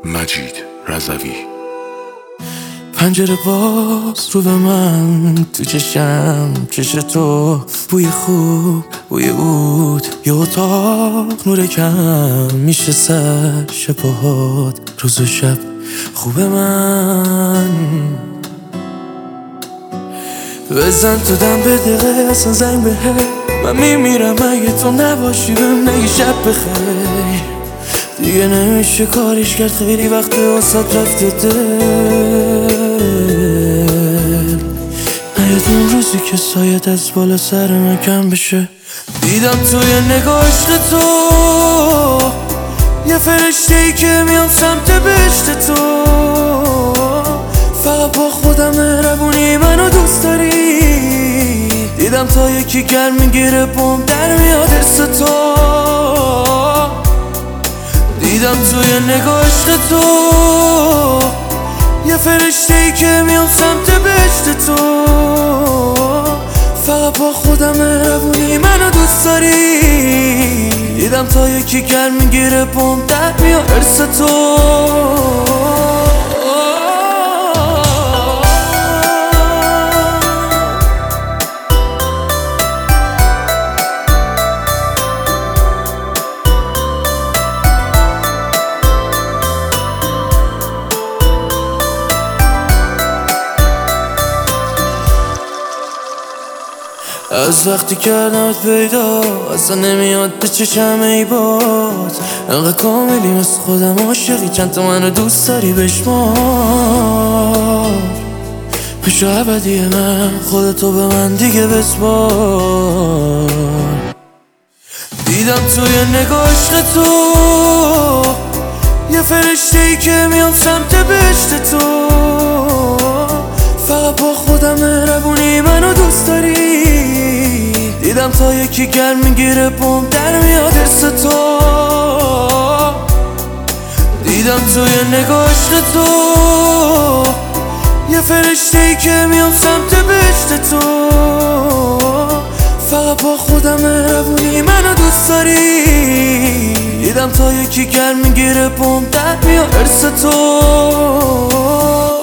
مجید رضوی. پنجره باز رو به من، تو چشم چش تو، بوی خوب بوی عود، یه اتاق نور کم میشه سر شبهات، روز و شب خوب من. بزن تو دم به دقیقه اصلا زنگ به من میمیرم اگه تو نباشی بهم نگی شب بخیر. دیگه نمیشه کاریش کرد، خیلی وقت واسات رفته دل. نیاد اون روزی که سایت از بالا سر من کم بشه. دیدم توی نگاه عشق تو یه فرشته‌ای که میام سمت بهشت تو. فقط با خودم مهربونی منو دوست داری. دیدم تا یکی گرم میگیره بوم در میاد ارس تو. دیدم توی نگاه عشق تو یه فرشته‌ای که میام سمت بهشت تو. فقط با خودم مهربونی منو دوست داری. دیدم تا یکی گرم میگیره بوم در میاد ارس تو. از وقتی کردمت پیدا اصلا نمیاد به چشم ای باز. انقدر کاملی مثل خودم عاشقی، چند تا منو دوست داری بشمار. بشو ابدی من، خودتو به من دیگه بسپار. دیدم توی نگاه عشق تو یه فرشته‌ای که میام سمت بهشت تو. فقط با خودم مهربونی منو دوست داری. دیدم تا یکی گرم میگیره بوم در میاد ارس تو. دیدم توی نگاه عشق تو یه فرشته‌ای که میام سمت بهشت تو. فقط با خودم مهربونی منو دوست داری. دیدم تا یکی گرم میگیره بوم در میاد ارس تو.